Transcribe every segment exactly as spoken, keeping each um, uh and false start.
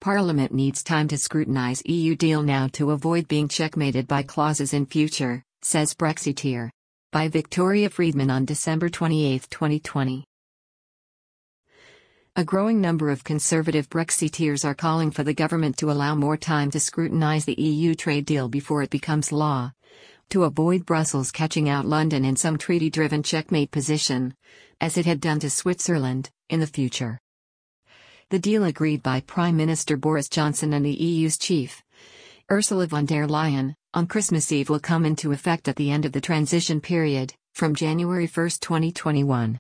Parliament needs time to scrutinise E U deal now to avoid being checkmated by clauses in future, says Brexiteer. By Victoria Friedman on December twenty-eighth, twenty twenty. A growing number of conservative Brexiteers are calling for the government to allow more time to scrutinise the E U trade deal before it becomes law, to avoid Brussels catching out London in some treaty-driven checkmate position, as it had done to Switzerland, in the future. The deal agreed by Prime Minister Boris Johnson and the E U's chief, Ursula von der Leyen, on Christmas Eve will come into effect at the end of the transition period, from January first, twenty twenty-one.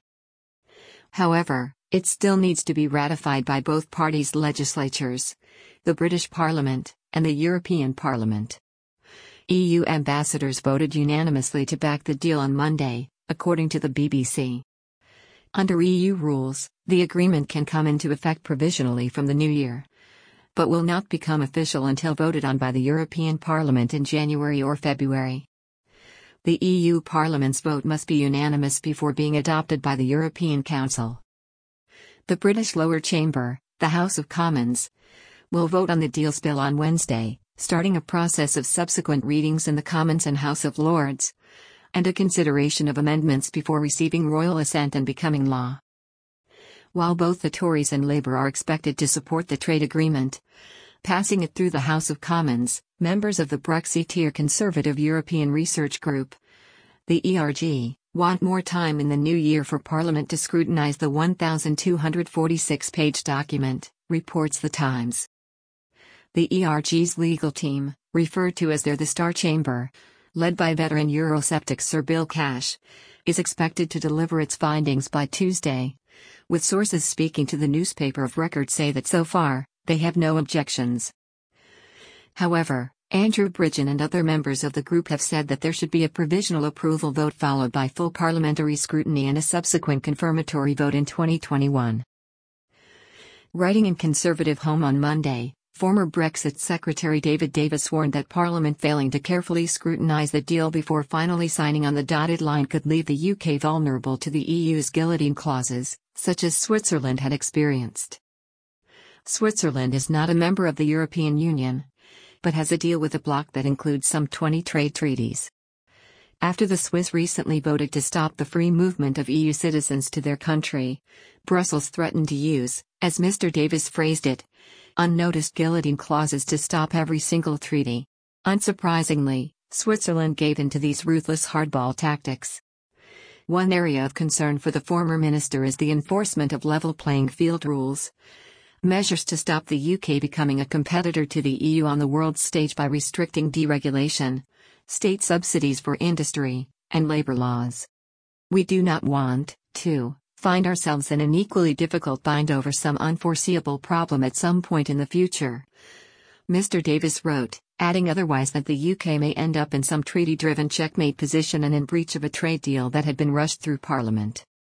However, it still needs to be ratified by both parties' legislatures, the British Parliament, and the European Parliament. E U ambassadors voted unanimously to back the deal on Monday, according to the B B C. Under E U rules, the agreement can come into effect provisionally from the new year, but will not become official until voted on by the European Parliament in January or February. The E U Parliament's vote must be unanimous before being adopted by the European Council. The British lower chamber, the House of Commons, will vote on the deal's bill on Wednesday, starting a process of subsequent readings in the Commons and House of Lords, and a consideration of amendments before receiving royal assent and becoming law. While both the Tories and Labour are expected to support the trade agreement, passing it through the House of Commons, members of the Brexiteer Conservative European Research Group, the E R G, want more time in the new year for Parliament to scrutinise the one thousand two hundred forty-six page document, reports The Times. The E R G's legal team, referred to as their The Star Chamber, led by veteran Eurosceptic Sir Bill Cash, is expected to deliver its findings by Tuesday, with sources speaking to the newspaper of record say that so far, they have no objections. However, Andrew Bridgen and other members of the group have said that there should be a provisional approval vote followed by full parliamentary scrutiny and a subsequent confirmatory vote in twenty twenty-one. Writing in Conservative Home on Monday, former Brexit Secretary David Davis warned that Parliament failing to carefully scrutinise the deal before finally signing on the dotted line could leave the U K vulnerable to the E U's guillotine clauses, such as Switzerland had experienced. Switzerland is not a member of the European Union, but has a deal with a bloc that includes some twenty trade treaties. After the Swiss recently voted to stop the free movement of E U citizens to their country, Brussels threatened to use, as Mister Davis phrased it, unnoticed guillotine clauses to stop every single treaty. Unsurprisingly, Switzerland gave in to these ruthless hardball tactics. One area of concern for the former minister is the enforcement of level playing field rules, measures to stop the U K becoming a competitor to the E U on the world stage by restricting deregulation, state subsidies for industry, and labour laws. We do not want to find ourselves in an equally difficult bind over some unforeseeable problem at some point in the future, Mister Davis wrote, adding otherwise that the U K may end up in some treaty-driven checkmate position and in breach of a trade deal that had been rushed through Parliament.